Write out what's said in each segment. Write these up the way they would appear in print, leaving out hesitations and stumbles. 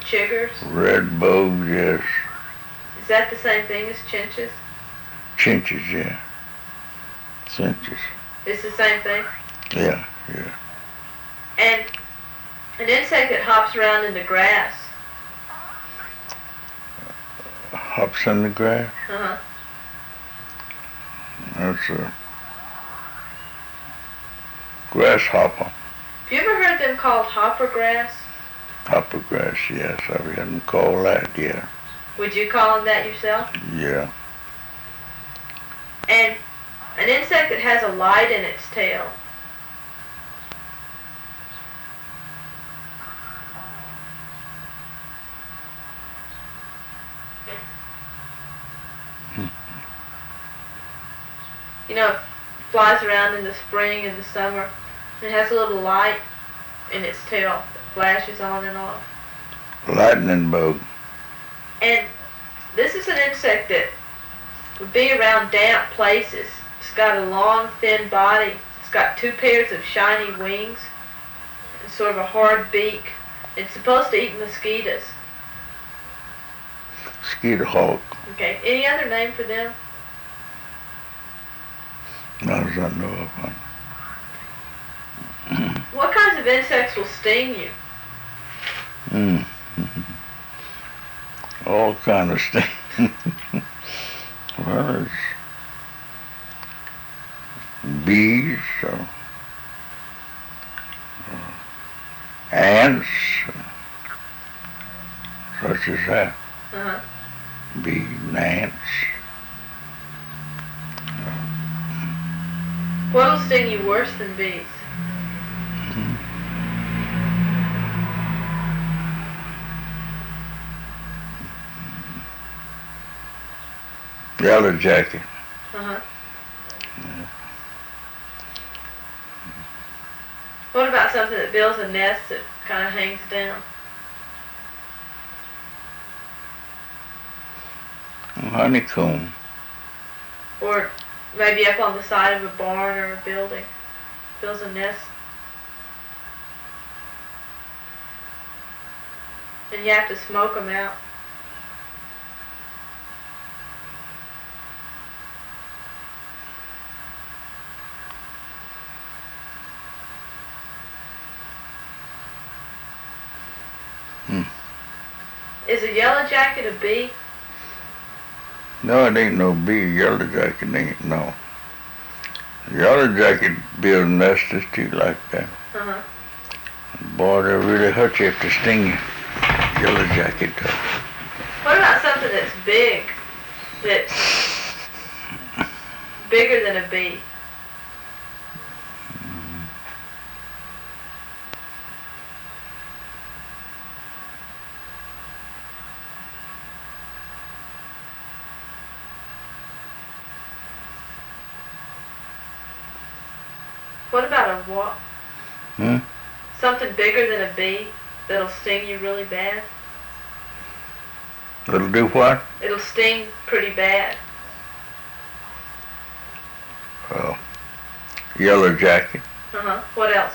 chiggers? Red bugs, yes. Is that the same thing as chinches? Chinches, yeah. Chinches. It's the same thing? Yeah, yeah. And an insect that hops around in the grass. Hops in the grass? Uh-huh. That's a grasshopper. Have you ever heard them called hopper grass? Hopper grass, yes. I've heard them call that, yeah. Would you call them that yourself? Yeah. And an insect that has a light in its tail. You know, it flies around in the spring and the summer. And it has a little light in its tail that flashes on and off. Lightning bug. And this is an insect that would be around damp places. It's got a long, thin body. It's got 2 pairs of shiny wings and sort of a hard beak. It's supposed to eat mosquitoes. Skeeter hawk. Okay, any other name for them? Not as I know of one. What kinds of insects will sting you? All kind of stuff. Well, it's bees, ants, such as that. Uh-huh. Bees and ants. What will sting you worse than bees? Yellow jacket. Uh-huh. Yeah. What about something that builds a nest that kind of hangs down? Honeycomb. Or maybe up on the side of a barn or a building. Builds a nest. And you have to smoke them out. Is a yellow jacket a bee? No, it ain't no bee. Yellow jacket ain't, no. Yellow jacket build nests too like that. Uh-huh. Boy, they really hurt you if they sting you. Yellow jacket does. What about something that's big? That's bigger than a bee? What about a wasp? Something bigger than a bee that'll sting you really bad? It'll do what? It'll sting pretty bad. Oh, yellow jacket. Uh-huh. What else?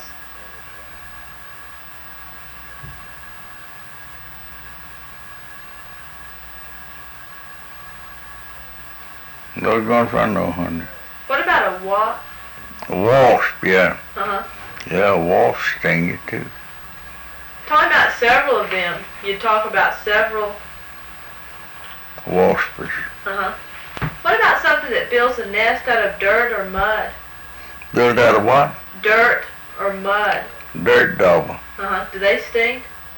No going for no honey. What about a wasp? A wasp, yeah. Uh-huh. Yeah, a wasp sting you too. Talking about several of them. You talk about several. Waspers. Uh-huh. What about something that builds a nest out of dirt or mud? Built out of what? Dirt or mud. Dirt dauber. Uh-huh. Do they sting?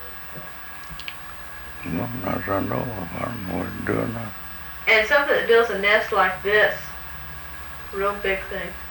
No, not as I know of. I don't know what to do or not. And something that builds a nest like this. Real big thing.